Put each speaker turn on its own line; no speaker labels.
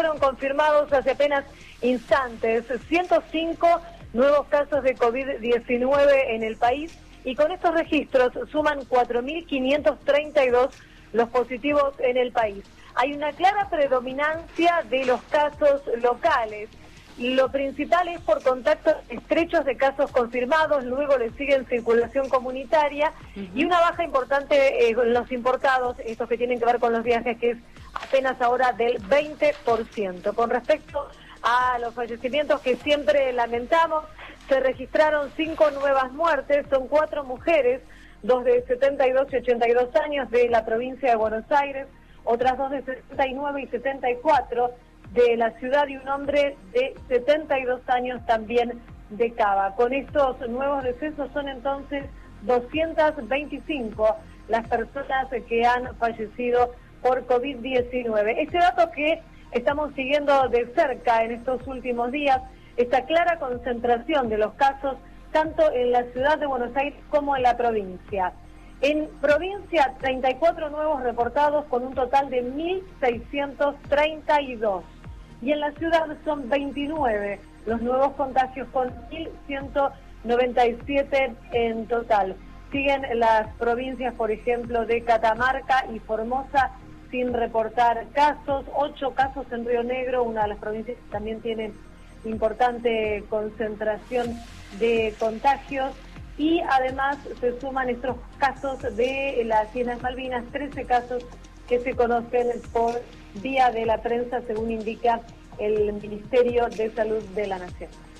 fueron confirmados hace apenas instantes 105 nuevos casos de COVID-19 en el país y con estos registros suman 4.532 los positivos en el país. Hay una clara predominancia de los casos locales. Lo principal es por contactos estrechos de casos confirmados, luego le siguen circulación comunitaria y una baja importante en los importados, estos que tienen que ver con los viajes, que es apenas ahora del 20%. Con respecto a los fallecimientos que siempre lamentamos, se registraron 5 nuevas muertes, son 4 mujeres, 2 de 72 y 82 años de la provincia de Buenos Aires, otras 2 de 79 y 74 de la ciudad y un hombre de 72 años también de Cava. Con estos nuevos decesos son entonces 225 las personas que han fallecido por COVID-19. Este dato que estamos siguiendo de cerca en estos últimos días, esta clara concentración de los casos tanto en la ciudad de Buenos Aires como en la provincia. En provincia, 34 nuevos reportados con un total de 1.632. Y en la ciudad son 29 los nuevos contagios con 1.197 en total. Siguen las provincias, por ejemplo, de Catamarca y Formosa sin reportar casos. 8 casos en Río Negro, una de las provincias que también tiene importante concentración de contagios. Y además se suman estos casos de las Islas Malvinas, 13 casos que se conocen por vía de la prensa, según indica el Ministerio de Salud de la Nación.